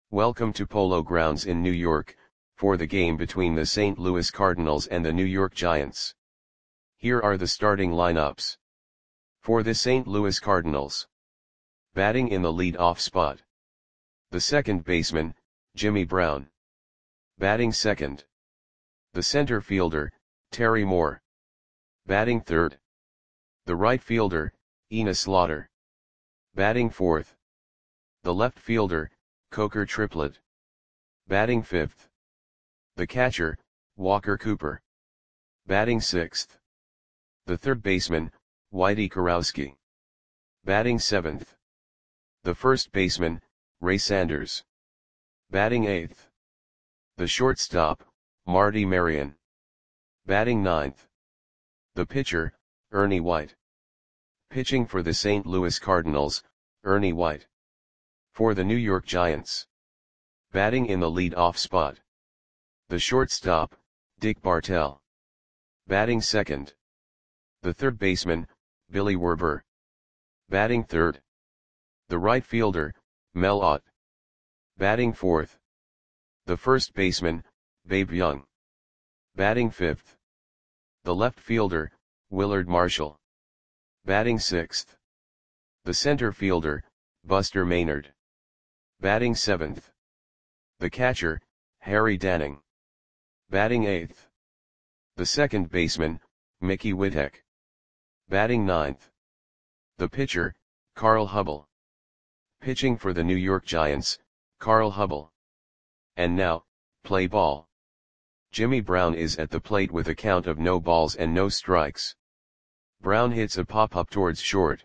Welcome to Polo Grounds in New York, for the game between the St. Louis Cardinals and the New York Giants. Here are the starting lineups. For the St. Louis Cardinals. Batting in the lead-off spot. The second baseman, Jimmy Brown. Batting second. The center fielder, Terry Moore. Batting third. The right fielder, Enos Slaughter. Batting fourth. The left fielder, Coker Triplett. Batting fifth. The catcher, Walker Cooper. Batting sixth. The third baseman, Whitey Kurowski. Batting seventh. The first baseman, Ray Sanders. Batting eighth. The shortstop, Marty Marion. Batting ninth. The pitcher, Ernie White. Pitching for the St. Louis Cardinals, Ernie White. For the New York Giants. Batting in the lead-off spot. The shortstop, Dick Bartell. Batting second. The third baseman, Billy Werber. Batting third. The right fielder, Mel Ott. Batting fourth. The first baseman, Babe Young. Batting fifth. The left fielder, Willard Marshall. Batting sixth. The center fielder, Buster Maynard. Batting seventh. The catcher, Harry Danning. Batting eighth. The second baseman, Mickey Whittek. Batting ninth. The pitcher, Carl Hubbell. Pitching for the New York Giants, Carl Hubbell. And now, play ball. Jimmy Brown is at the plate with a count of no balls and no strikes. Brown hits a pop-up towards short.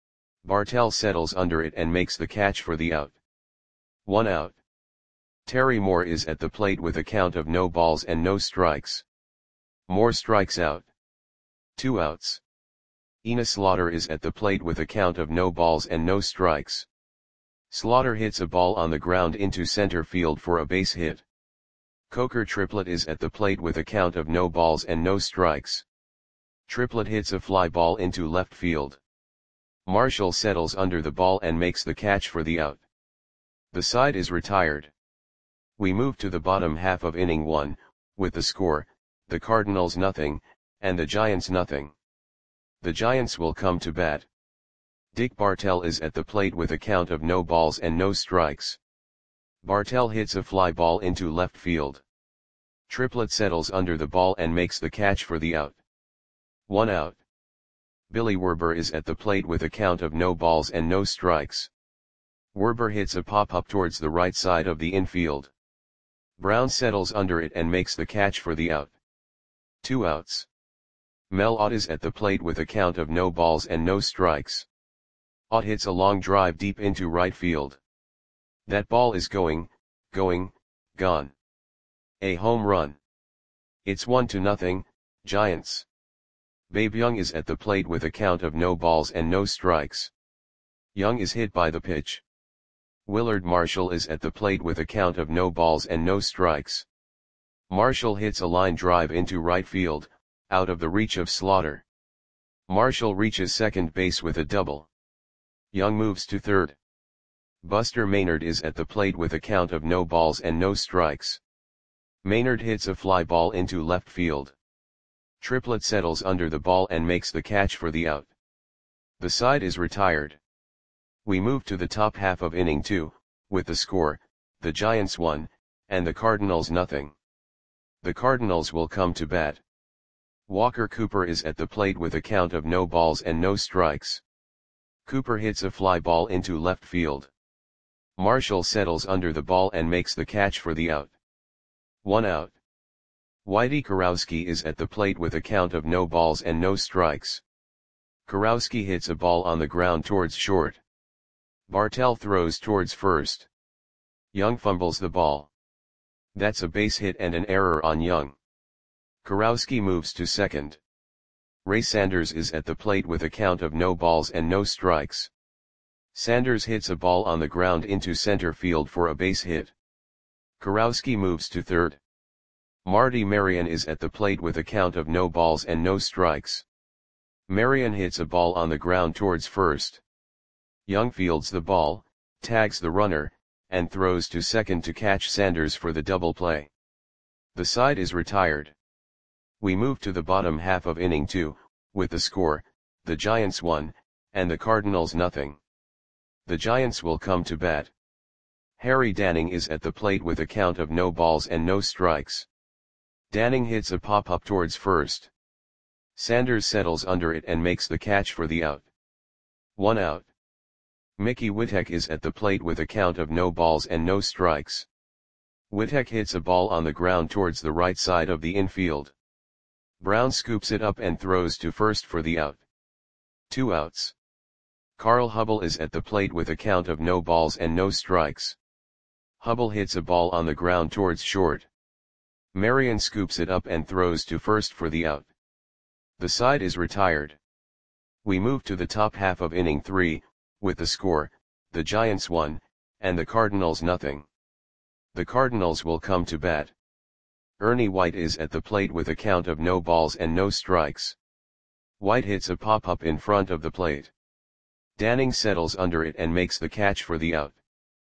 Bartell settles under it and makes the catch for the out. 1 out. Terry Moore is at the plate with a count of no balls and no strikes. Moore strikes out. 2 outs. Enos Slaughter is at the plate with a count of no balls and no strikes. Slaughter hits a ball on the ground into center field for a base hit. Coker Triplett is at the plate with a count of no balls and no strikes. Triplett hits a fly ball into left field. Marshall settles under the ball and makes the catch for the out. The side is retired. We move to the bottom half of inning 1, with the score, the Cardinals 0, and the Giants 0. The Giants will come to bat. Dick Bartell is at the plate with a count of no balls and no strikes. Bartell hits a fly ball into left field. Triplett settles under the ball and makes the catch for the out. 1 out. Billy Werber is at the plate with a count of no balls and no strikes. Werber hits a pop-up towards the right side of the infield. Brown settles under it and makes the catch for the out. 2 outs. Mel Ott is at the plate with a count of no balls and no strikes. Ott hits a long drive deep into right field. That ball is gone. A home run. It's 1-0, Giants. Babe Young is at the plate with a count of no balls and no strikes. Young is hit by the pitch. Willard Marshall is at the plate with a count of no balls and no strikes. Marshall hits a line drive into right field, out of the reach of Slaughter. Marshall reaches second base with a double. Young moves to third. Buster Maynard is at the plate with a count of no balls and no strikes. Maynard hits a fly ball into left field. Triplett settles under the ball and makes the catch for the out. The side is retired. We move to the top half of inning 2, with the score, the Giants 1, and the Cardinals 0. The Cardinals will come to bat. Walker Cooper is at the plate with a count of no balls and no strikes. Cooper hits a fly ball into left field. Marshall settles under the ball and makes the catch for the out. 1 out. Whitey Kurowski is at the plate with a count of no balls and no strikes. Kurowski hits a ball on the ground towards short. Bartell throws towards first. Young fumbles the ball. That's a base hit and an error on Young. Kurowski moves to second. Ray Sanders is at the plate with a count of no balls and no strikes. Sanders hits a ball on the ground into center field for a base hit. Kurowski moves to third. Marty Marion is at the plate with a count of no balls and no strikes. Marion hits a ball on the ground towards first. Young fields the ball, tags the runner, and throws to second to catch Sanders for the double play. The side is retired. We move to the bottom half of inning 2, with the score, the Giants 1, and the Cardinals nothing. The Giants will come to bat. Harry Danning is at the plate with a count of no balls and no strikes. Danning hits a pop-up towards first. Sanders settles under it and makes the catch for the out. 1 out. Mickey Whitek is at the plate with a count of no balls and no strikes. Whitek hits a ball on the ground towards the right side of the infield. Brown scoops it up and throws to first for the out. 2 outs. Carl Hubbell is at the plate with a count of no balls and no strikes. Hubbell hits a ball on the ground towards short. Marion scoops it up and throws to first for the out. The side is retired. We move to the top half of inning 3, with the score, the Giants 1, and the Cardinals nothing. The Cardinals will come to bat. Ernie White is at the plate with a count of no balls and no strikes. White hits a pop-up in front of the plate. Danning settles under it and makes the catch for the out.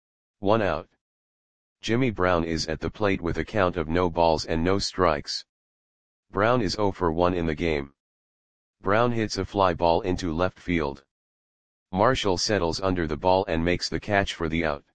1 out. Jimmy Brown is at the plate with a count of no balls and no strikes. Brown is 0 for 1 in the game. Brown hits a fly ball into left field. Marshall settles under the ball and makes the catch for the out.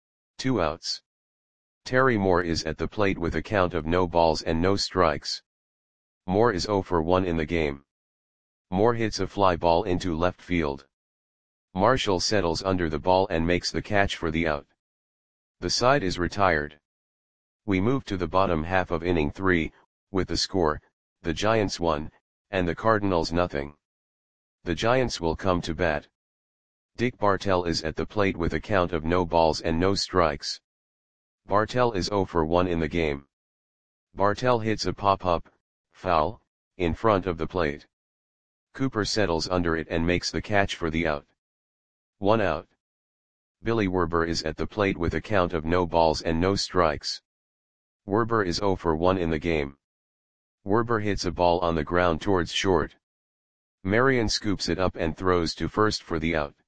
2 outs. Terry Moore is at the plate with a count of no balls and no strikes. Moore is 0 for 1 in the game. Moore hits a fly ball into left field. Marshall settles under the ball and makes the catch for the out. The side is retired. We move to the bottom half of inning 3, with the score, the Giants 1, and the Cardinals nothing. The Giants will come to bat. Dick Bartell is at the plate with a count of no balls and no strikes. Bartell is 0 for 1 in the game. Bartell hits a pop-up, foul, in front of the plate. Cooper settles under it and makes the catch for the out. 1 out. Billy Werber is at the plate with a count of no balls and no strikes. Werber is 0 for 1 in the game. Werber hits a ball on the ground towards short. Marion scoops it up and throws to first for the out.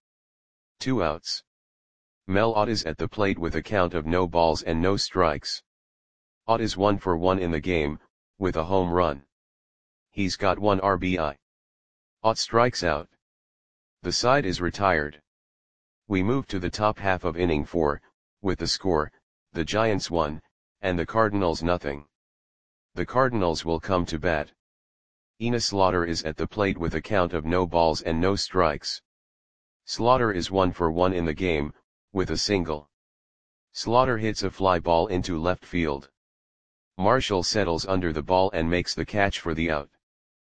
2 outs. Mel Ott is at the plate with a count of no balls and no strikes. Ott is 1 for 1 in the game, with a home run. He's got 1 RBI. Ott strikes out. The side is retired. We move to the top half of inning 4, with the score, the Giants 1, and the Cardinals nothing. The Cardinals will come to bat. Enos Slaughter is at the plate with a count of no balls and no strikes. Slaughter is 1 for 1 in the game, with a single. Slaughter hits a fly ball into left field. Marshall settles under the ball and makes the catch for the out.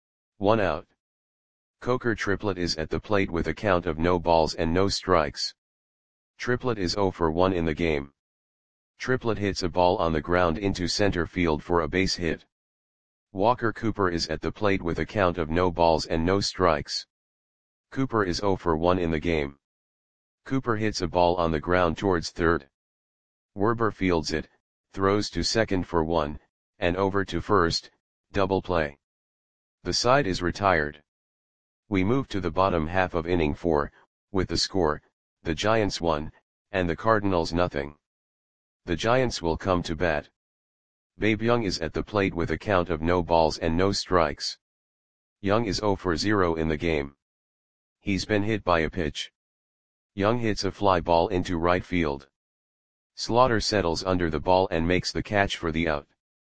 1 out. Coker Triplett is at the plate with a count of no balls and no strikes. Triplett is 0 for 1 in the game. Triplett hits a ball on the ground into center field for a base hit. Walker Cooper is at the plate with a count of no balls and no strikes. Cooper is 0 for 1 in the game. Cooper hits a ball on the ground towards third. Werber fields it, throws to second for 1, and over to first, double play. The side is retired. We move to the bottom half of inning 4, with the score, the Giants 1, and the Cardinals nothing. The Giants will come to bat. Babe Young is at the plate with a count of no balls and no strikes. Young is 0 for 0 in the game. He's been hit by a pitch. Young hits a fly ball into right field. Slaughter settles under the ball and makes the catch for the out.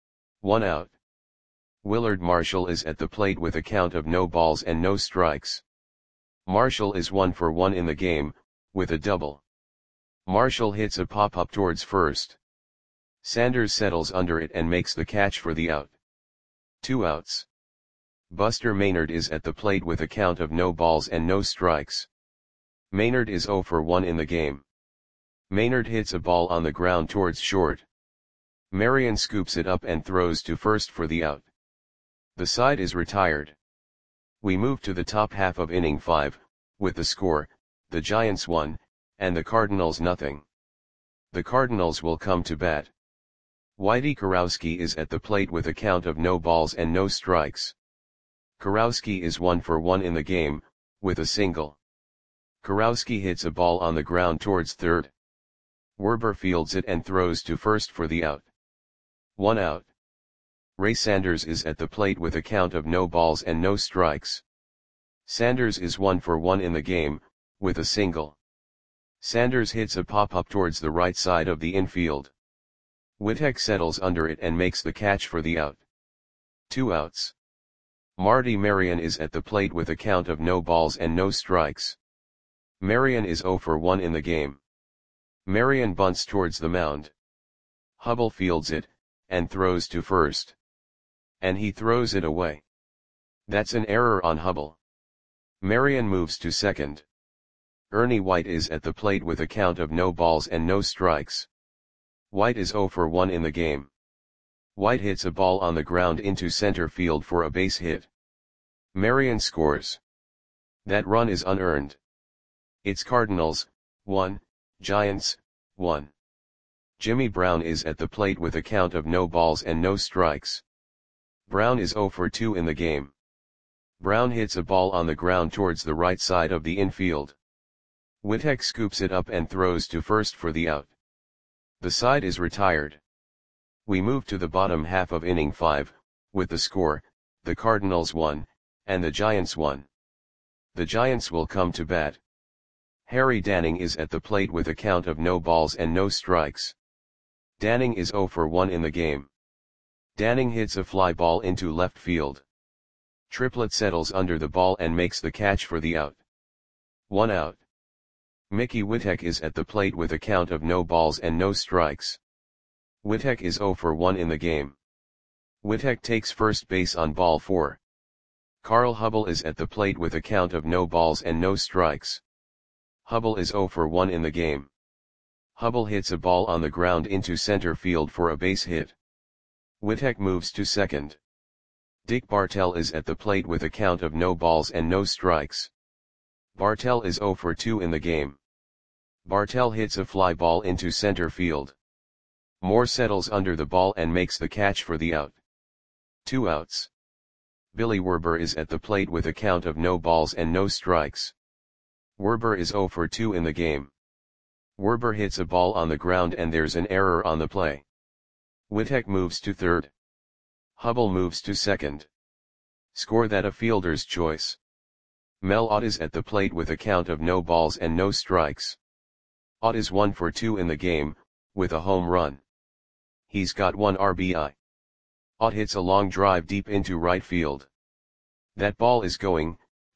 1 out. Willard Marshall is at the plate with a count of no balls and no strikes. Marshall is 1 for 1 in the game, with a double. Marshall hits a pop-up towards first. Sanders settles under it and makes the catch for the out. 2 outs. Buster Maynard is at the plate with a count of no balls and no strikes. Maynard is 0 for 1 in the game. Maynard hits a ball on the ground towards short. Marion scoops it up and throws to first for the out. The side is retired. We move to the top half of inning 5, with the score, the Giants 1, and the Cardinals nothing. The Cardinals will come to bat. Whitey Kurowski is at the plate with a count of no balls and no strikes. Kurowski is 1 for 1 in the game, with a single. Kurowski hits a ball on the ground towards third. Werber fields it and throws to first for the out. 1 out. Ray Sanders is at the plate with a count of no balls and no strikes. Sanders is 1 for 1 in the game, with a single. Sanders hits a pop-up towards the right side of the infield. Wittek settles under it and makes the catch for the out. 2 outs. Marty Marion is at the plate with a count of no balls and no strikes. Marion is 0 for 1 in the game. Marion bunts towards the mound. Hubble fields it, and throws to first. And he throws it away. That's an error on Hubble. Marion moves to second. Ernie White is at the plate with a count of no balls and no strikes. White is 0 for 1 in the game. White hits a ball on the ground into center field for a base hit. Marion scores. That run is unearned. It's Cardinals, 1, Giants, 1. Jimmy Brown is at the plate with a count of no balls and no strikes. Brown is 0 for 2 in the game. Brown hits a ball on the ground towards the right side of the infield. Wittek scoops it up and throws to first for the out. The side is retired. We move to the bottom half of inning 5, with the score, the Cardinals 1, and the Giants 1. The Giants will come to bat. Harry Danning is at the plate with a count of no balls and no strikes. Danning is 0 for 1 in the game. Danning hits a fly ball into left field. Triplett settles under the ball and makes the catch for the out. 1 out. Mickey Wittek is at the plate with a count of no balls and no strikes. Wittek is 0 for 1 in the game. Wittek takes first base on ball 4. Carl Hubble is at the plate with a count of no balls and no strikes. Hubble is 0 for 1 in the game. Hubble hits a ball on the ground into center field for a base hit. Wittek moves to second. Dick Bartell is at the plate with a count of no balls and no strikes. Bartell is 0 for 2 in the game. Bartell hits a fly ball into center field. Moore settles under the ball and makes the catch for the out. 2 outs. Billy Werber is at the plate with a count of no balls and no strikes. Werber is 0 for 2 in the game. Werber hits a ball on the ground and there's an error on the play. Wittek moves to third. Hubble moves to second. Score that a fielder's choice. Mel Ott is at the plate with a count of no balls and no strikes. Ott is 1 for 2 in the game, with a home run. He's got 1 RBI. Ott hits a long drive deep into right field. That ball is going,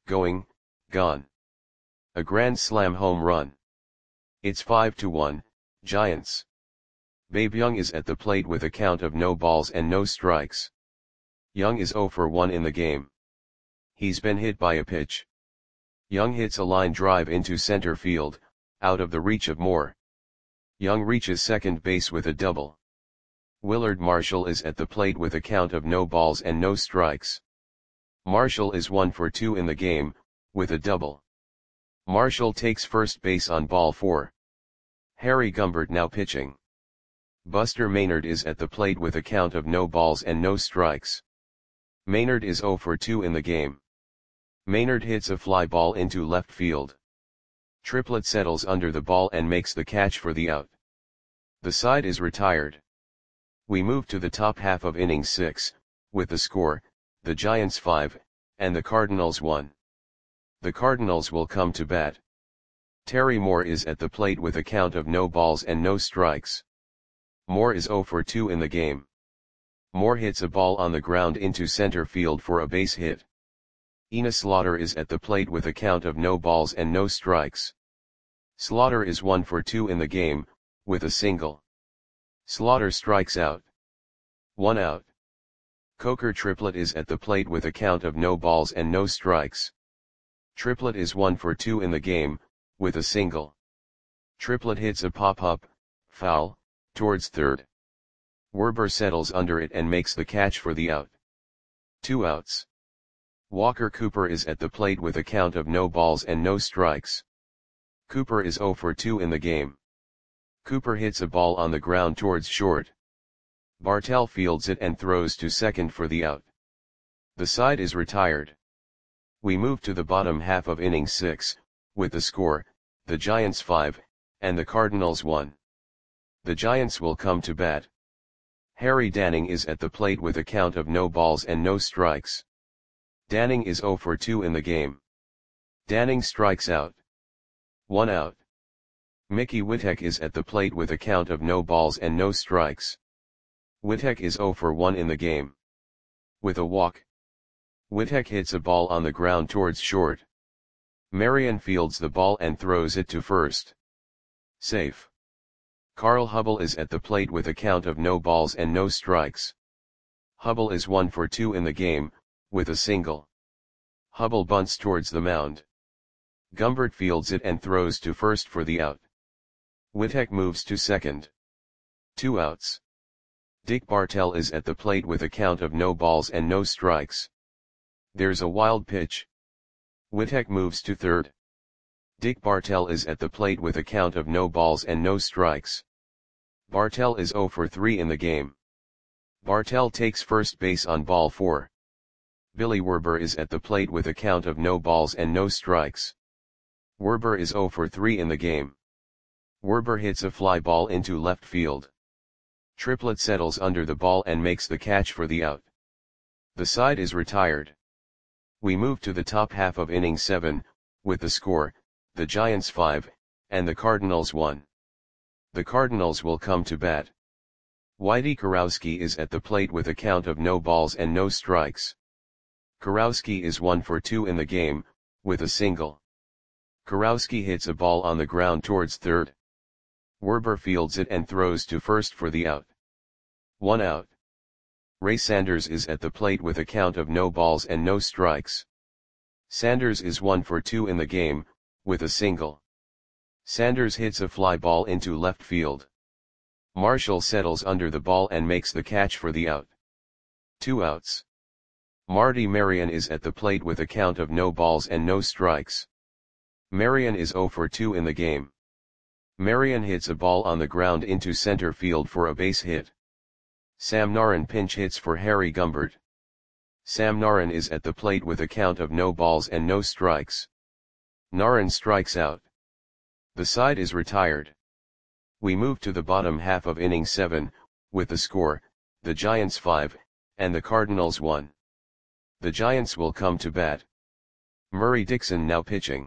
gone. A grand slam home run. It's 5-1, Giants. Babe Young is at the plate with a count of no balls and no strikes. Young is 0 for 1 in the game. He's been hit by a pitch. Young hits a line drive into center field, out of the reach of Moore. Young reaches second base with a double. Willard Marshall is at the plate with a count of no balls and no strikes. Marshall is 1 for 2 in the game, with a double. Marshall takes first base on ball 4. Harry Gumbert now pitching. Buster Maynard is at the plate with a count of no balls and no strikes. Maynard is 0 for 2 in the game. Maynard hits a fly ball into left field. Triplett settles under the ball and makes the catch for the out. The side is retired. We move to the top half of inning 6, with the score, the Giants 5, and the Cardinals 1. The Cardinals will come to bat. Terry Moore is at the plate with a count of no balls and no strikes. Moore is 0 for 2 in the game. Moore hits a ball on the ground into center field for a base hit. Enos Slaughter is at the plate with a count of no balls and no strikes. Slaughter is 1 for 2 in the game, with a single. Slaughter strikes out. 1 out. Coker Triplett is at the plate with a count of no balls and no strikes. Triplett is 1 for 2 in the game, with a single. Triplett hits a pop-up, foul, towards third. Werber settles under it and makes the catch for the out. 2 outs. Walker Cooper is at the plate with a count of no balls and no strikes. Cooper is 0 for 2 in the game. Cooper hits a ball on the ground towards short. Bartell fields it and throws to second for the out. The side is retired. We move to the bottom half of inning 6, with the score, the Giants 5, and the Cardinals 1. The Giants will come to bat. Harry Danning is at the plate with a count of no balls and no strikes. Danning is 0 for 2 in the game. Danning strikes out. 1 out. Mickey Whittek is at the plate with a count of no balls and no strikes. Whittek is 0 for 1 in the game. With a walk. Whittek hits a ball on the ground towards short. Marion fields the ball and throws it to first. Safe. Carl Hubbell is at the plate with a count of no balls and no strikes. Hubbell is 1 for 2 in the game, with a single. Hubbell bunts towards the mound. Gumbert fields it and throws to first for the out. Whittek moves to second. 2 outs. Dick Bartell is at the plate with a count of no balls and no strikes. There's a wild pitch. Whittek moves to third. Dick Bartell is at the plate with a count of no balls and no strikes. Bartell is 0 for 3 in the game. Bartell takes first base on ball 4. Billy Werber is at the plate with a count of no balls and no strikes. Werber is 0 for 3 in the game. Werber hits a fly ball into left field. Triplett settles under the ball and makes the catch for the out. The side is retired. We move to the top half of inning 7, with the score, the Giants 5, and the Cardinals 1. The Cardinals will come to bat. Whitey Kurowski is at the plate with a count of no balls and no strikes. Kurowski is 1 for 2 in the game, with a single. Kurowski hits a ball on the ground towards third. Werber fields it and throws to first for the out. 1 out. Ray Sanders is at the plate with a count of no balls and no strikes. Sanders is 1 for 2 in the game, with a single. Sanders hits a fly ball into left field. Marshall settles under the ball and makes the catch for the out. 2 outs. Marty Marion is at the plate with a count of no balls and no strikes. Marion is 0 for 2 in the game. Marion hits a ball on the ground into center field for a base hit. Sam Naran pinch hits for Harry Gumbert. Sam Naran is at the plate with a count of no balls and no strikes. Naran strikes out. The side is retired. We move to the bottom half of inning 7, with the score, the Giants 5, and the Cardinals 1. The Giants will come to bat. Murray Dixon now pitching.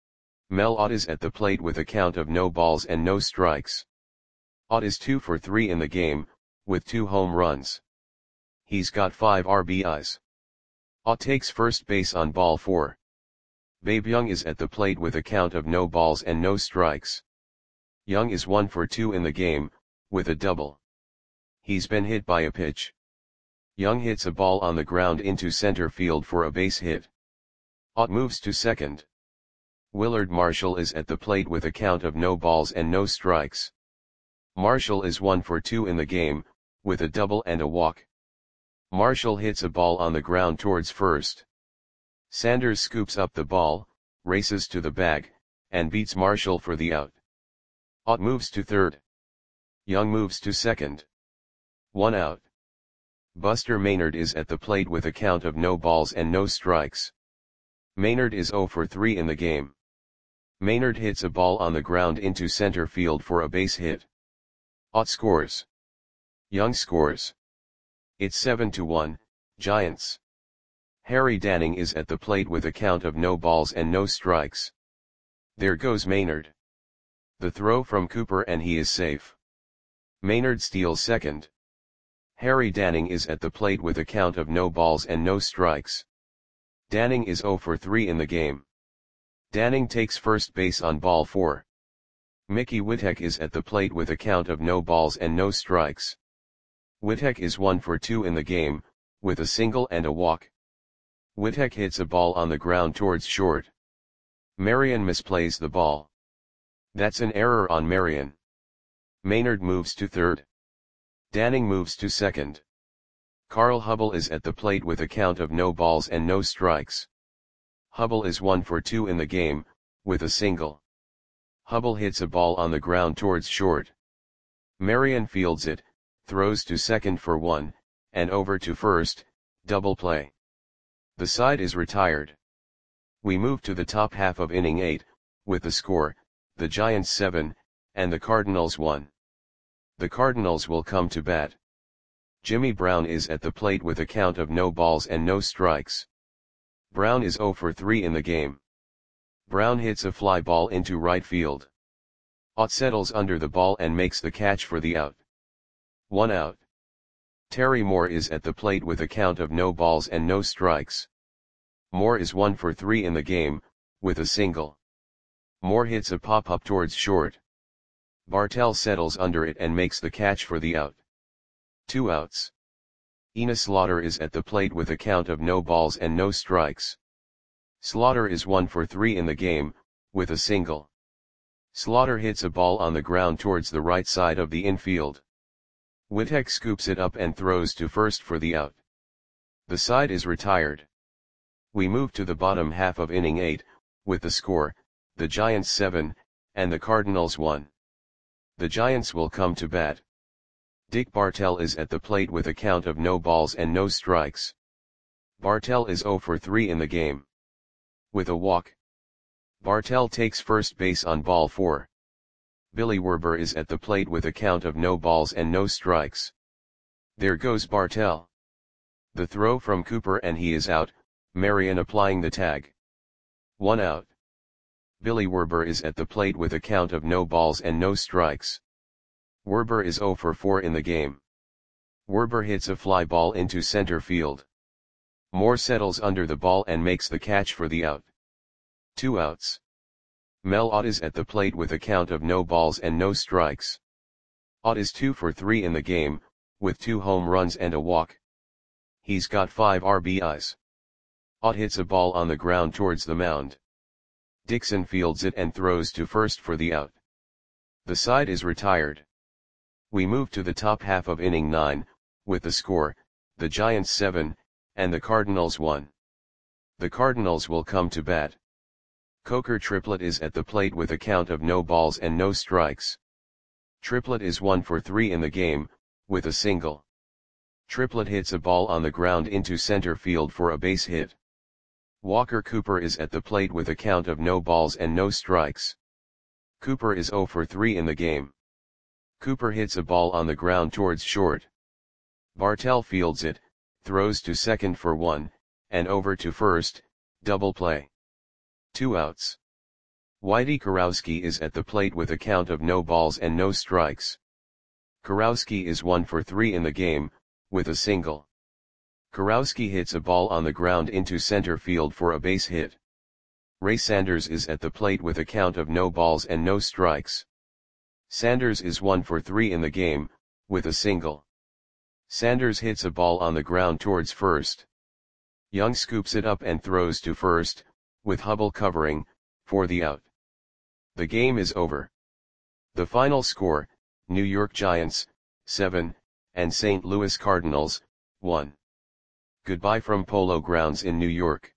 Mel Ott is at the plate with a count of no balls and no strikes. Ott is 2 for 3 in the game, with 2 home runs. He's got 5 RBIs. Ott takes first base on ball 4. Babe Young is at the plate with a count of no balls and no strikes. Young is 1 for 2 in the game, with a double. He's been hit by a pitch. Young hits a ball on the ground into center field for a base hit. Ott moves to second. Willard Marshall is at the plate with a count of no balls and no strikes. Marshall is 1 for 2 in the game, with a double and a walk. Marshall hits a ball on the ground towards first. Sanders scoops up the ball, races to the bag, and beats Marshall for the out. Ott moves to third. Young moves to second. 1 out. Buster Maynard is at the plate with a count of no balls and no strikes. Maynard is 0 for 3 in the game. Maynard hits a ball on the ground into center field for a base hit. Ott scores. Young scores. It's 7-1, Giants. Harry Danning is at the plate with a count of no balls and no strikes. There goes Maynard. The throw from Cooper and he is safe. Maynard steals second. Harry Danning is at the plate with a count of no balls and no strikes. Danning is 0 for 3 in the game. Danning takes first base on ball 4. Mickey Whittek is at the plate with a count of no balls and no strikes. Whittek is 1 for 2 in the game, with a single and a walk. Whittek hits a ball on the ground towards short. Marion misplays the ball. That's an error on Marion. Maynard moves to third. Danning moves to second. Carl Hubbell is at the plate with a count of no balls and no strikes. Hubbell is 1 for 2 in the game, with a single. Hubbell hits a ball on the ground towards short. Marion fields it, throws to second for 1, and over to first, double play. The side is retired. We move to the top half of inning 8, with the score, the Giants 7, and the Cardinals 1. The Cardinals will come to bat. Jimmy Brown is at the plate with a count of no balls and no strikes. Brown is 0 for 3 in the game. Brown hits a fly ball into right field. Ott settles under the ball and makes the catch for the out. 1 out. Terry Moore is at the plate with a count of no balls and no strikes. Moore is 1 for 3 in the game, with a single. Moore hits a pop-up towards short. Bartell settles under it and makes the catch for the out. 2 outs. Enos Slaughter is at the plate with a count of no balls and no strikes. Slaughter is 1 for 3 in the game, with a single. Slaughter hits a ball on the ground towards the right side of the infield. Wittek scoops it up and throws to first for the out. The side is retired. We move to the bottom half of inning 8, with the score, the Giants 7, and the Cardinals 1. The Giants will come to bat. Dick Bartell is at the plate with a count of no balls and no strikes. Bartell is 0 for 3 in the game. With a walk. Bartell takes first base on ball 4. Billy Werber is at the plate with a count of no balls and no strikes. There goes Bartell. The throw from Cooper and he is out, Marion applying the tag. 1 out. Billy Werber is at the plate with a count of no balls and no strikes. Werber is 0 for 4 in the game. Werber hits a fly ball into center field. Moore settles under the ball and makes the catch for the out. 2 outs. Mel Ott is at the plate with a count of no balls and no strikes. Ott is 2 for 3 in the game, with 2 home runs and a walk. He's got 5 RBIs. Ott hits a ball on the ground towards the mound. Dixon fields it and throws to first for the out. The side is retired. We move to the top half of inning 9, with the score, the Giants 7, and the Cardinals 1. The Cardinals will come to bat. Coker Triplett is at the plate with a count of no balls and no strikes. Triplett is 1 for 3 in the game, with a single. Triplett hits a ball on the ground into center field for a base hit. Walker Cooper is at the plate with a count of no balls and no strikes. Cooper is 0 for 3 in the game. Cooper hits a ball on the ground towards short. Bartell fields it, throws to second for 1, and over to first, double play. 2 outs. Whitey Kurowski is at the plate with a count of no balls and no strikes. Kurowski is 1 for 3 in the game, with a single. Kurowski hits a ball on the ground into center field for a base hit. Ray Sanders is at the plate with a count of no balls and no strikes. Sanders is 1 for 3 in the game, with a single. Sanders hits a ball on the ground towards first. Young scoops it up and throws to first, with Hubble covering, for the out. The game is over. The final score, New York Giants, 7, and St. Louis Cardinals, 1. Goodbye from Polo Grounds in New York.